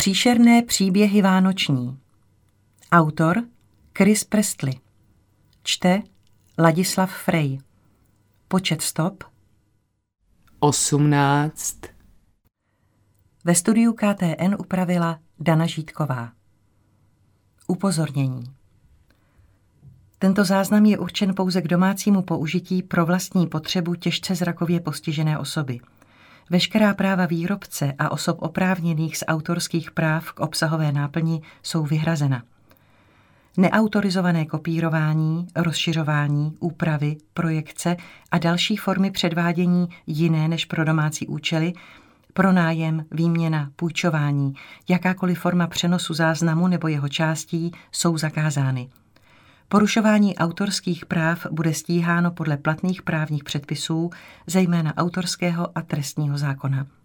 Příšerné příběhy vánoční. Autor Chris Prestley. Čte Ladislav Frey. Počet stop 18. Ve studiu KTN upravila Dana Žítková. Upozornění. Tento záznam je určen pouze k domácímu použití pro vlastní potřebu těžce zrakově postižené osoby. Veškerá práva výrobce a osob oprávněných z autorských práv k obsahové náplni jsou vyhrazena. Neautorizované kopírování, rozšiřování, úpravy, projekce a další formy předvádění jiné než pro domácí účely, pronájem, výměna, půjčování, jakákoliv forma přenosu záznamu nebo jeho částí jsou zakázány. Porušování autorských práv bude stíháno podle platných právních předpisů, zejména autorského a trestního zákona.